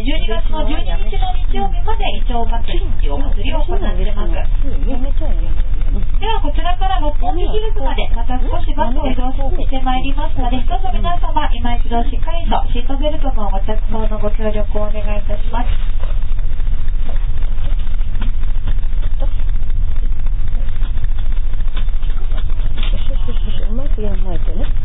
12月の12日の日曜日までイチョウ祭りっていうお祭りを行ってます。ではこちらから六本木ヒルズまでまた少しバスを移動してまいりますので、どうぞ皆様今一度しっかりとシートベルトのご着用のご協力をお願いいたします。 うまくやんないとね。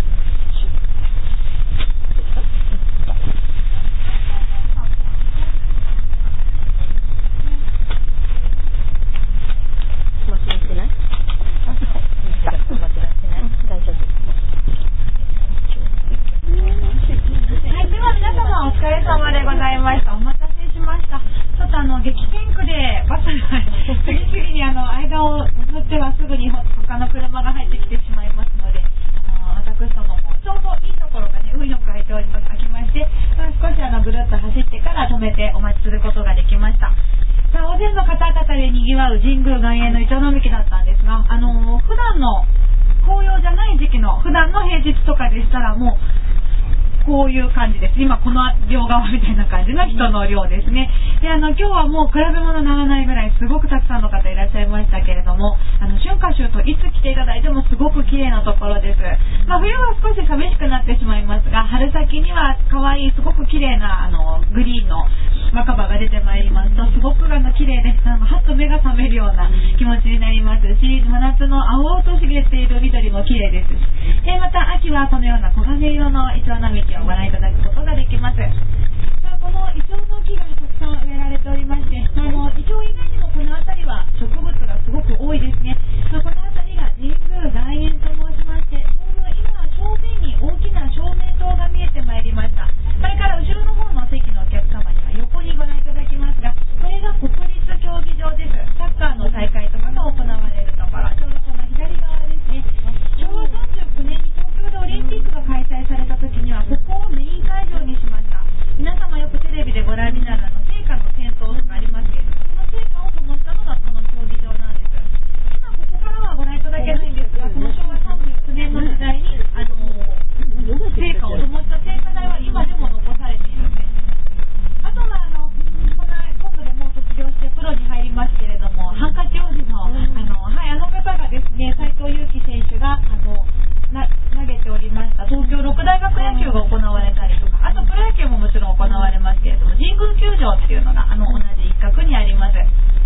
激戦区でバスが次々に間を縫ってはすぐに他の車が入ってきてしまいますので、私どももちょうどいいところがね運よく空いております。空きまして、少しぐるっと走ってから止めてお待ちすることができました。さあ、大勢の方々で賑わう神宮外苑のイチョウ並木だったんですが、普段の紅葉じゃない時期の普段の平日とかでしたらもうこういう感じです。今この両側みたいな感じの人の量ですね。で、今日はもう比べ物ならないぐらいすごくたくさんの方いらっしゃいましたけれども、春夏秋冬いつ来ていただいてもすごく綺麗なところです。冬は少し寂しくなってしまいますが、春先には可愛いすごく綺麗なグリーンの若葉が出てまいりますとすごく綺麗で、はっと目が覚めるような気持ちになりますし、真夏の青々と茂っている緑も綺麗ですし、また秋はこのような黄金色のイチョウ並木をご覧いただくことができます。さあ、このイチョウの木がたくさん植えられておりまして、イチョウ以外にもこの辺りは植物がすごく多いですね。この辺りが神宮外苑と申しまして、ちょうど今正面に大きな照明灯が見えてまいりました。これから後ろの方の席のお客様には横にご覧いただきますが、これが国立競技場です。サッカーの大会とかが行われるところ、ちょうどこの左側ですね。昭和39年に東京でオリンピックが開催された時にはここをメイン会場にしました。皆様よくテレビでご覧になる聖火の戦闘とかありますけれども、その聖火を灯したのがこの競技場なんです。今ここからはご覧いただけないんですが、この昭和39年の時代に聖火を灯した聖火台は今でも残されているんです。あとは今度でもう卒業してプロに入りますけれども、ハンカチ王子の方がですね、斉藤佑樹選手が投げておりました東京六大学野球が行われたりとか、あとプロ野球ももちろん行われますけれども、神宮球場っていうのが同じ一角にあります。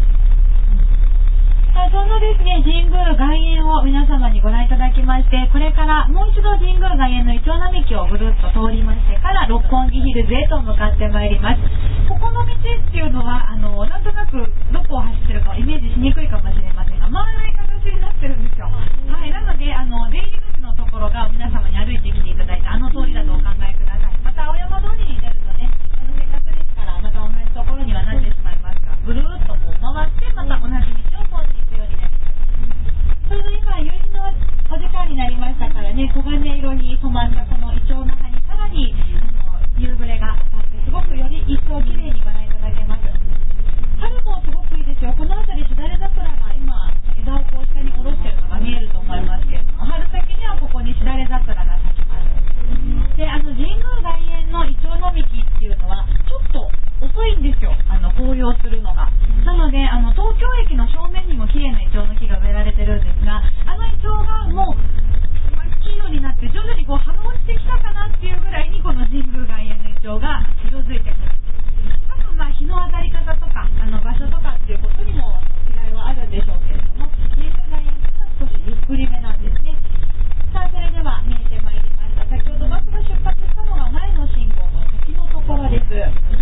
そのですね、神宮外苑を皆様にご覧いただきまして、これからもう一度神宮外苑のイチョウ並木をぐるっと通りましてから六本木ヒルズへと向かってまいります。ここの道っていうのはなんとなくどこを走ってるかをイメージしにくいかもしれませんが、丸い形になってるんですよ。はい、なので出入り口のところが皆様に歩いてきていただいた通りだとお考えください。また青山通りに出るとね、せっかくですからまた同じところにはなってしまいますが、ぐるーっとこう回ってまた同じ道を通っていくようになります。ちょうど今夕日のお時間になりましたからね、黄金色に染まったこのイチョウの葉にさらに夕暮れが当たってすごくより一層綺麗にご覧いただけます。春もすごくいいですよ。この辺りしだれ桜が今枝をこう下に下ろしているのが見えると思いますけれども、春先にはここにしだれ桜が咲きます。で、神宮外苑のイチョウ並木っていうのはちょっと遅いんですよ、紅葉するのが。なので東京駅の正面にも綺麗なイチョウの木が植えられてるんですが、イチョウがもう黄色になって徐々にこう葉が落ちてきたかなっていうぐらいにこの神宮外苑のイチョウが色づいてくる。多分日の当たり方とか場所とかっていうことにも違いはあるんでしょうけれども、神宮外苑は少しゆっくりめなんですね。さあ、それでは見えてまいりました。先ほどバスが出発したのが前の信号の先のところです。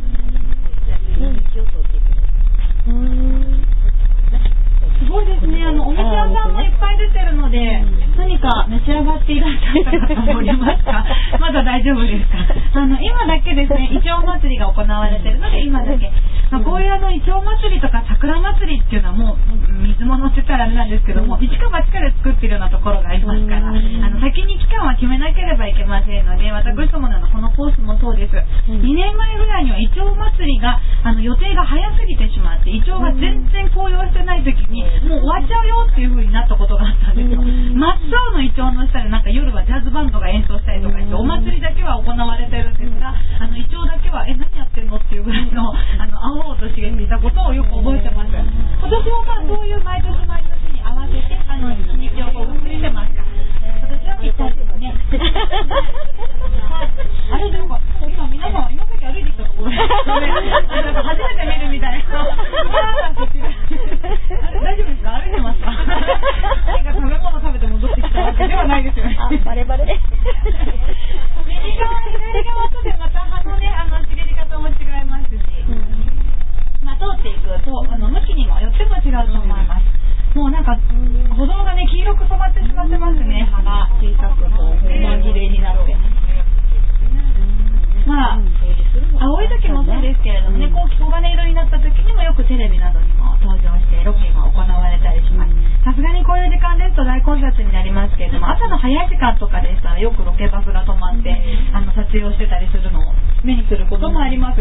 すごいですね。お店屋さんもいっぱい出てるので、何か召し上がっていらっしゃった方もおりますか？まだ大丈夫ですか？今だけですね、イチョウ祭りが行われているので、今だけ。こういうイチョウ祭りとか桜祭りっていうのはもう水物って言ったらあれなんですけども、一か八かで作っているようなところがありますから、先に期間は決めなければいけませんので、私どものこのコースもそうです。2年前ぐらいにはイチョウ祭りが予定が早すぎてしまって、イチョウが全然紅葉してない時にもう終わっちゃうよっていう風になったことがあったんですよ。真っ青のイチョウの下で夜はジャズバンドが演奏したりとかして、お祭りだけは行われてるんですが、イチョウだけは何やってんのっていうぐらいのビなどにも登場してロケが行われたりします。さすがにこういう時間ですと大混雑になりますけれども、朝の早い時間とかでしたらよくロケバスが止まって撮影をしてたりするのを目にすることもあります。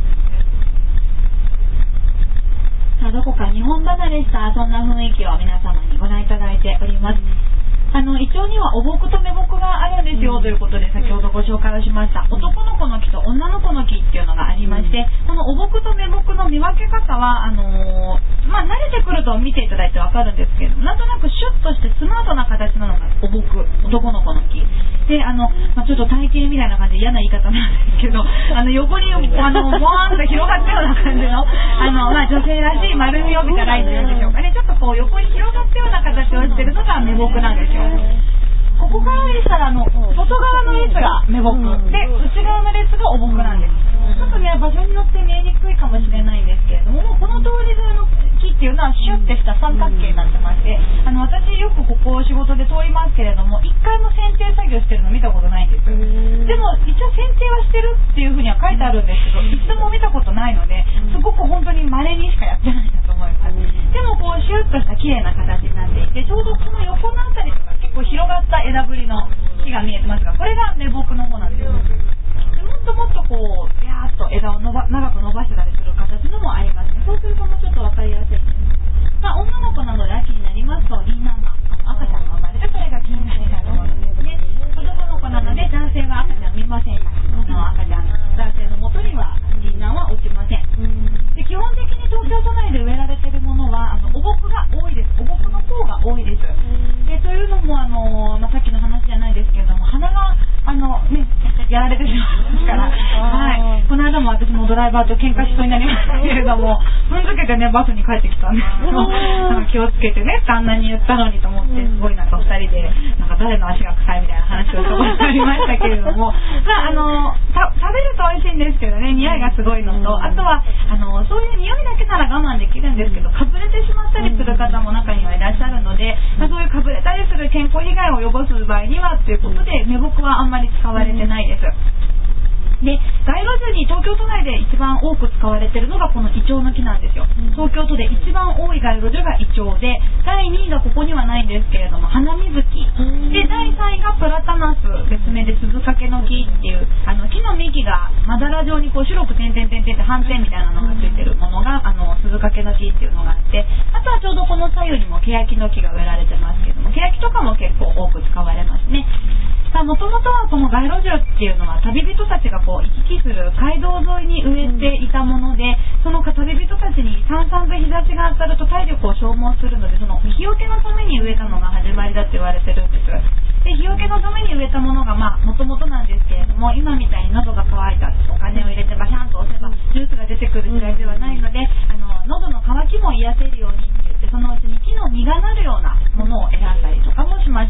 さあ、どこか日本離れしたそんな雰囲気を皆様にご覧いただいております。イチョウにはおぼくとめぼくがあるんですよということで先ほどご紹介をしました。男の子の木と女の子の木っていうのがありまして、このおぼくとめぼくの見分け方は慣れてくると見ていただいてわかるんですけれども、なんとなくシュッとしてスマートな形なのがおぼく、男の子の木で、ちょっと体型みたいな感じで嫌な言い方なんですけど、横にボワーンと広がったような感じの女性らしい丸みを帯びたラインなんでしょうかね。ちょっとこう横に広がったような形をしているのがめぼくなんですよ。ここからでしたら外側の列がめぼくで、内側の列がおぼくなんです。ちょっとね、場所によって見えにくいかもしれないんですけれども、この通り沿いの木っていうのはシュッてした三角形になってまして、私よくここを仕事で通りますけれども、一回も剪定作業してるの見たことないんです。でも一応剪定はしてるっていうふうには書いてあるんですけど、一度も見たことないので、すごく本当に稀にしかやってないんだと思います。でもこうシュッとした綺麗な形になっていて、ちょうどこの横のあたりとか結構広がった枝ぶりの木が見えてますが、これがめぼくの方なんですよ。でもっともっとこうビャーっと枝を長く伸ばしてたりする形のもありますね。そうするともうちょっと分かりやすいです。女の子なので秋になりますと銀杏が赤ちゃんが生まれて、それが銀杏になるものですね。男の子なので男性は赤ちゃん見ません。赤ちゃん男性の元には銀杏は落ちません。で、基本的に東京都内で植えられているものはおぼくが多いです。おぼくの方が多いです。で、というのもさっきの話じゃないですけれども、花がやられてしまいますから、はい、この間も私もドライバーと喧嘩しそうになりましたけれども、踏んづけてねバスに帰ってきたんですけど、気をつけてねってあんなに言ったのにと思って、すごい2人で誰の足が臭いみたいな話をしたことがありましたけれども、食べると美味しいんですけどね、匂いがすごいのと、あとはそういう匂いだけなら我慢できるんですけど、かぶれてしまったりする方も中にはいらっしゃるので、そういうかぶれたりする健康被害を及ぼす場合にはということで、めぼくはあんまり使われてないです。で、街路樹に東京都内で一番多く使われているのがこのイチョウの木なんですよ。東京都で一番多い街路樹がイチョウで、第2位がここにはないんですけれどもハナミズキで、第3位がプラタナス、別名で鈴掛の木っていう木の幹がまだら状にこう白く点々点々って斑点みたいなのがついてるものが鈴掛の木っていうのがあって、あとはちょうどこの左右にもケヤキの木が植えられてますけども、ケヤキとかも結構多く使われますね。もともとはこの街路樹っていうのは旅人たちがこう行き来する街道沿いに植えていたもので、その旅人たちにさんさんと日差しが当たると体力を消耗するので、その日よけのために植えたのが始まりだって言われてるんです。で、日よけのために植えたものがもともとなんですけれども、今みたいに喉が渇いたお金を入れてバシャンと押せばジュースが出てくる時代ではないので、喉の渇きも癒せるようにって言って、そのうちに木の実がなるようなものを選んだりとかもしました。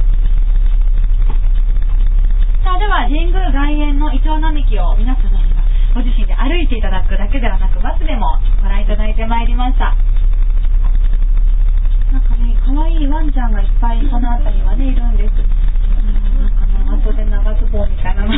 さあ、では神宮外苑のイチョウ並木を皆様にはご自身で歩いていただくだけではなく、バスでもご覧いただいてまいりました。なんかね、可愛いワンちゃんがいっぱいこの辺りはねいるんです。なんか長袖長ズボンみたいなの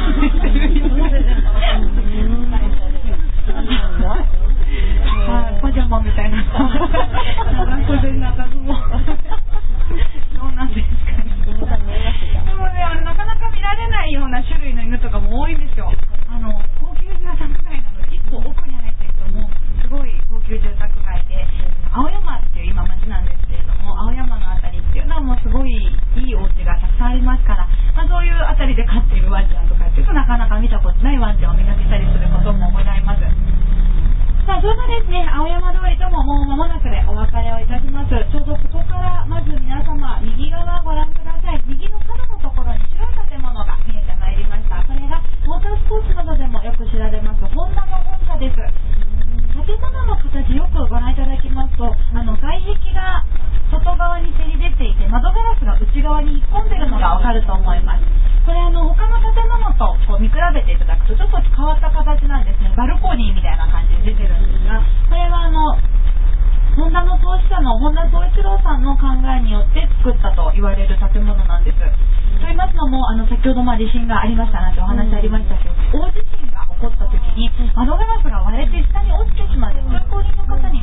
パジャマみたいな長袖長ズボンどうなんですかね。でもね、なかなか見られないような種類の犬とかも多いんですよ。高級住宅街なので、一歩奥に入っていくともうすごい高級住宅街で、青山っていう今町なんですけれども、青山のあたりっていうのはもうすごいいいお家がたくさんありますから、そういうあたりで飼っているワンちゃんとかっていうとなかなか見たことないワンちゃんを見かけたりすることもございます。さあ、それがですね、青山通りとももう間もなくでお別れをいたします。ちょうどここからまず皆様右側ご覧ください。右の角のところに白い建物が見えてまいりました。これがモータースポーツなどでもよく知られますホンダの本社です。建物の形よくご覧いただきますと、外壁が外側にせり出ていて、窓ガラスが内側に引っ込んでいるのがわかると思います。これ他の建物とこう見比べていただくとちょっと変わった形なんですね。バルコニーみたいな感じで出てるんですが、これはホンダの創始者の本田宗一郎さんの考えによって作ったと言われる建物なんです。と言いますのも、先ほど地震がありましたなんてお話ありましたけど、大地震が起こった時に窓ガラスが割れて下に落ちてしまって、通行人の方に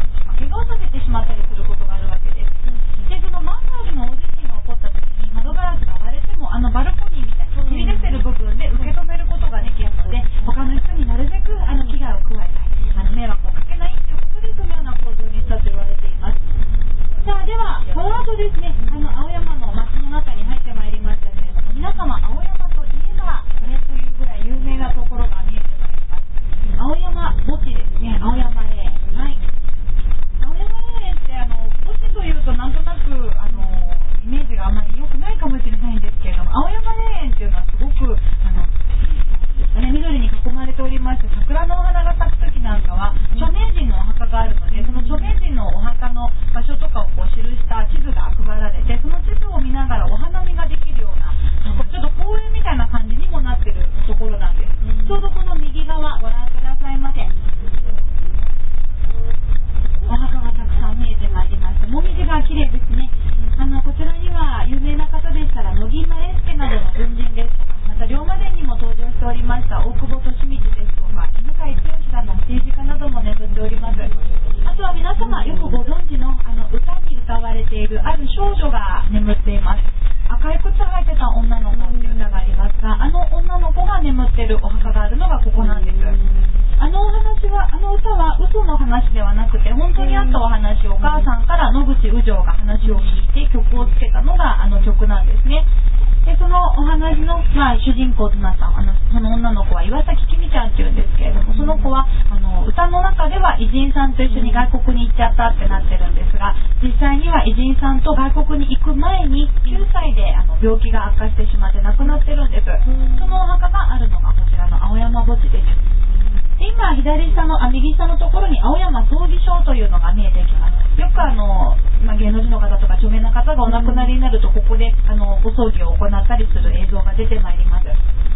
がここなんです。あの歌は嘘の話ではなくて本当にあったお話をお母さんから野口宇城が話を聞いて曲をつけたのがあの曲なんですね。でそのお話の、主人公となったその女の子は岩崎きみちゃんっていうんですけれども、その子は歌の中では偉人さんと一緒に外国に行っちゃったってなってるんですが、実際には偉人さんと外国に行く前に9歳で病気が悪化してしまって亡くなってるんです。そのお墓があるのがこちらの青山墓地です。で今右下のところに青山葬儀場というのが見えてきます。よく芸能人の方とか著名な方がお亡くなりになるとここでご葬儀を行ったりする映像が出てまいります。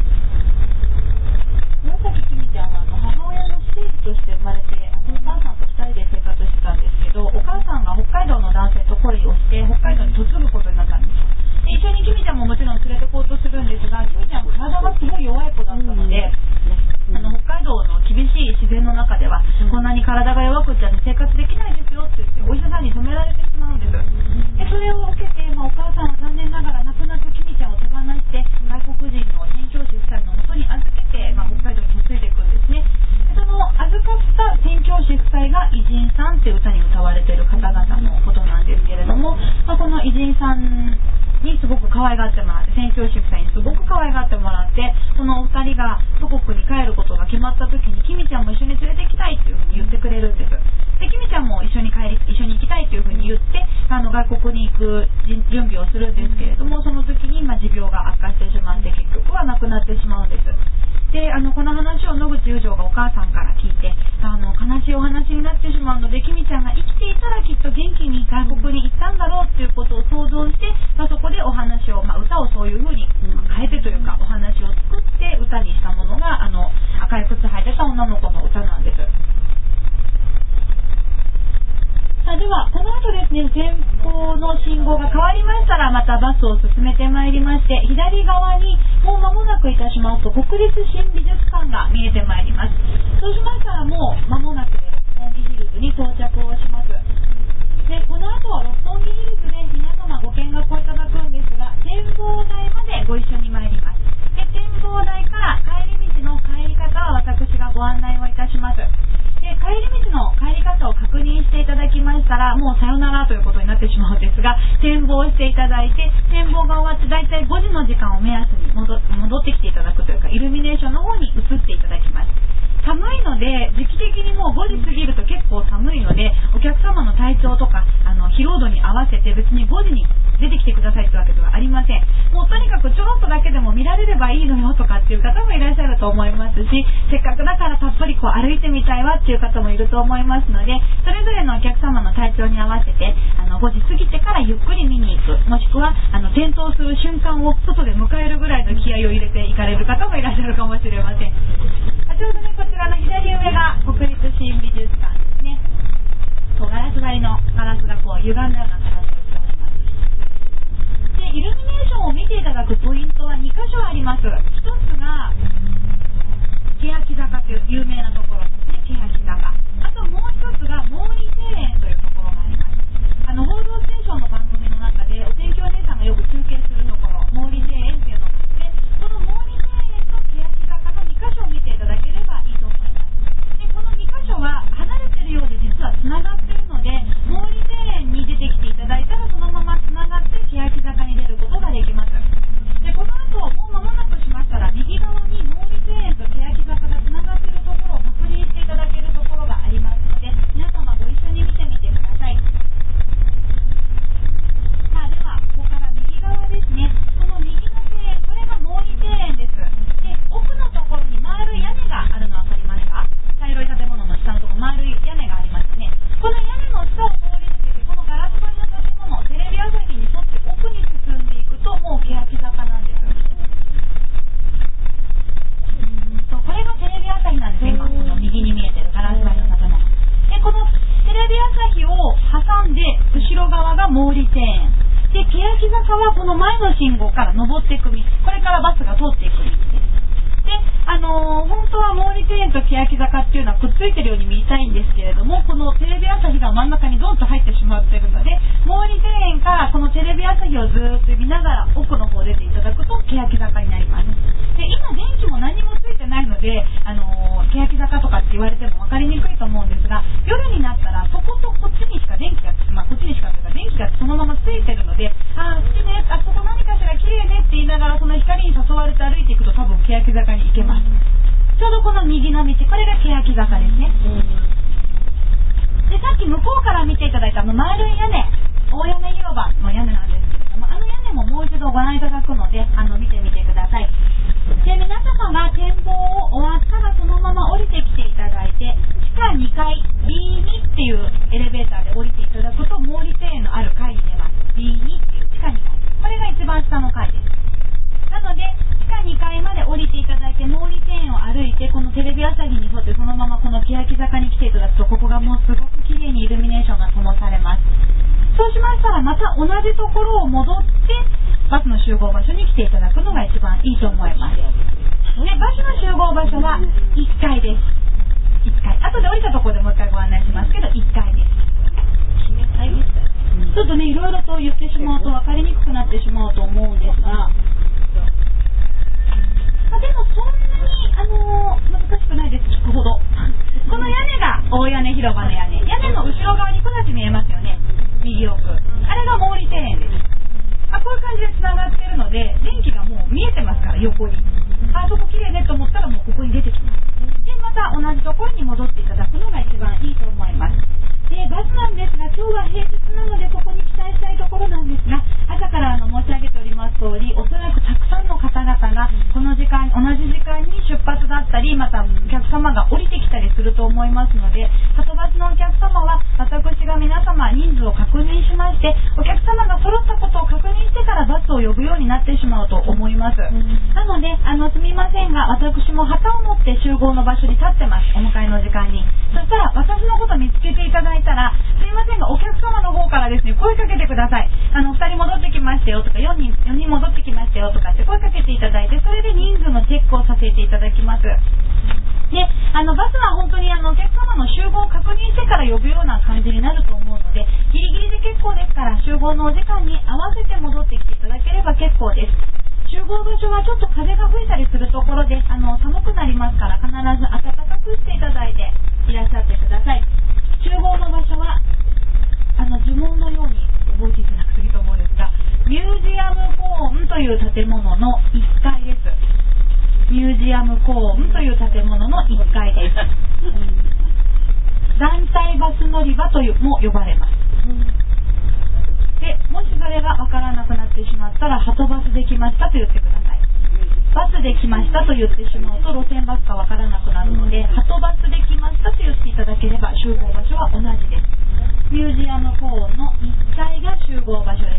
岩崎きみちゃんは母親の私生児として生まれてお母さんと2人で生活してたんですけど、お母さんが北海道の男性と恋をして北海道に嫁ぐことになったんです。で一緒にきみちゃんももちろん連れてこうとするんですが、きみちゃん体がすごい弱い子だったので、北海道の厳しい自然の中では、こんなに体が弱くって生活できないですよって言ってお医者さんに止められてしまうんです。でそれを受けて、お母さんは残念ながら亡くなったきみちゃんを手放して外国人の宣教師夫妻の元に預けて、北海道に嫁いでいくんですね。でその預かった宣教師夫妻が偉人さんっていう歌に歌われている方々のことなんですけれども、この偉人さんにすごく可愛がってもらって、宣教師夫妻にすごく可愛がってもらって、このお二人が祖国に帰ることが決まった時にきみちゃんも一緒に連れて行きたいっていうふうに言ってくれるんです。できみちゃんも一緒に行きたいっていうふうに言って外国に行く準備をするんですけれども、その時に持病が悪化してしまって結局は亡くなってしまうんです。でこの話を野口宇城がお母さんから聞いて、悲しいお話になってしまうので、きみちゃんが生きていたらきっと元気に外国に行ったんだろうっていうことを想像して、そこでお話を、歌をそういうふうに変えてというかお話を作って歌にしたものが赤い靴履いてた女の子の歌なんです。ではこの後ですね、前方の信号が変わりましたらまたバスを進めてまいりまして、左側にもう間もなくいたしますと国立新美術館が見えてまいります。そうしましたらもう間もなくで六本木ヒルズに到着をします。でこの後は六本木ヒルズで皆様ご見学をいただくんですが、展望台までご一緒に参ります。で展望台から帰り道の帰り方は私がご案内をいたします。で帰り道の帰り方を確認していただきましたらもうさよならということになってしまうんですが、展望していただいて、展望が終わってだいたい5時の時間を目安に戻ってきていただくというか、イルミネーションの方に移っていただきます。寒いので時期的にもう5時過ぎると結構寒いので、お客様の体調とか疲労度に合わせて別に5時に出てきてくださいってわけではありません。もうとにかくちょろっとだけでも見られればいいのよとかっていう方もいらっしゃると思いますし、せっかくだからたっぷり歩いてみたいわっていう方もいると思いますので、それぞれのお客様の体調に合わせて5時過ぎてからゆっくり見に行く、もしくは点灯する瞬間を外で迎えるぐらいの気合を入れていかれる方もいらっしゃるかもしれません。ちょうどね、こちらの左上が国立新美術館ですね。ガラス張りのガラスが歪んだような形をしております。でイルミネーションを見ていただくポイントは2箇所あります。一つが欅坂という有名なところですね、欅坂。あともう一つが毛利庭園というところがあります。報道ステーションの番組の中でお天気お姉さんがよく中継するところ、毛利庭園というのがあって、この毛利庭園と欅坂の2箇所を見ていただければいいと思います。でこの2箇所は離れているようで実はつながっているので、毛利庭園に出てきていただいたらそのままつながって欅坂に出ることができます。でこの後もう間もなくしましたら右側に毛利庭園と欅坂がつながっているところを確認していただけるところがありますので、皆様ご一緒に見てみてください。ではここから右側ですね。この右の庭園、これが毛利庭園です。で奥のところに丸い屋根があるの分かりますか？茶色い建物の下のところ丸い屋根がありますね。この屋根の下を通り抜けてこのガラス張りの建物、テレビ朝日に沿って奥に進んでいくともう欅坂なんです。これがテレビ朝日なんです。今この右に見えてるガラス張りの建物で、このテレビ朝日を挟んで後ろ側が毛利庭園で、欅坂はこの前の信号から登っていく道、これからバスが通っていく道です。で本当は毛利庭園と欅坂っていうのはくっついてるように見えたいんですけれども、このテレビ朝日が真ん中にドンと入ってしまっているので、毛利庭園からこのテレビ朝日をずっと見ながら奥の方出ていただくと欅坂になります。で今電気も何もついてないので坂とかって言われても分かりにくいと思うんですが、夜になったらそことこっちにしか電気が、こっちにしかというか電気がそのままついてるので、好きね、あそこ何かしら綺麗ねって言いながらその光に誘われて歩いていくと多分欅坂に行けます。ちょうどこの右の道、これが欅坂ですね。で、さっき向こうから見ていただいた丸い屋根、大屋根広場の屋根なんですけれども、屋根ももう一度ご覧いただくので見てみてください。で、皆様が展望を終わったらそのまま降りてきていただいて、地下2階 B2 っていうエレベーターで降りていただくと毛利庭園のある階に出ます。 B2 っていう地下2階、これが一番下の階です。なので地下2階まで降りていただいて毛利庭園を歩いてこのテレビ朝日に沿ってそのままこの欅坂に来ていただくと、ここがもうすごく綺麗にイルミネーションが灯されます。そうしましたらまた同じところを戻ってバスの集合場所に来ていただくのが一番いいと思います。で、バスの集合場所は1階です。1階、後で降りたところでもう一回ご案内しますけど1階です。ちょっとね、いろいろと言ってしまうと分かりにくくなってしまうと思うんですが、でもそんなに難しくないです。聞くほどこの屋根が大屋根広場の屋根、屋根の後ろ側に木立見えますよね、右奥、あれが毛利庭園です。こういう感じでつながっているので電気がもう見えてますから、横にそこ綺麗ねと思ったらもうここに出てきます。で、また同じところに戻っていただくのが一番いいと思います。で、バスなんですが今日は平日なのでここに期待したいところなんですが、朝から申し上げております通り、おそらくたくさんの方々がこの時間、同じ時間に出発だったり、またお客様が降りてきたりすると思いますので、はとバスのお客様は私が皆様人数を確認しまして、お客様が揃ったことを確認してからバスを呼ぶようになってしまうと思います。なのですみませんが、私も旗を持って集合の場所に立ってます、お迎えの時間に。そしたら私のこと見つけていただいたら、すいませんがお客様の方からですね、声かけてください。2人戻ってきましたよとか、4人戻ってきましたよとかって声かけていただいて、それで人数のチェックをさせていただきます。で、バスは本当にお客様の集合を確認してから呼ぶような感じになると思うので、ギリギリで結構ですから、集合のお時間に合わせて戻ってきていただければ結構です。集合場所はちょっと風が吹いたりするところで寒くなりますから、必ず暖かくしていただいていらっしゃってください。集合の場所は呪文のように覚えていただくといいと思うんですが、ミュージアムコーンという建物の1階です。ミュージアムコーンという建物の1階です。団体バス乗り場とも呼ばれます。で、もしそれが分からなくなってしまったら、はとバスで来ましたと言ってください。バスで来ましたと言ってしまうと路線バスか分からなくなるので、はとバスで来ましたと言っていただければ集合場所は同じです。ミュージアムコーンの1階が集合場所です。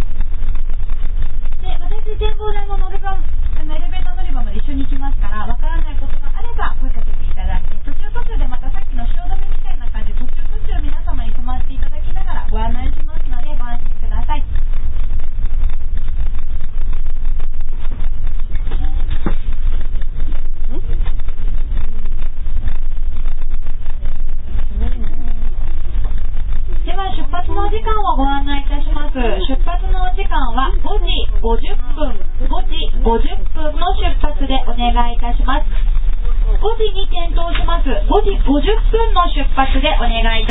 で、私展望台のエレベーター乗り場まで一緒に行きますから、分からないことがあれば声かけていただいて、途中でまたさっきの汐留みたいな感じで途中皆様に止まっていただきながらご案内しますのでご安心ください。では出発のお時間をご案内いたします。出発のお時間は5時50分の出発でお願いいたします。5時に点灯します。5時50分の出発でお願いいたします。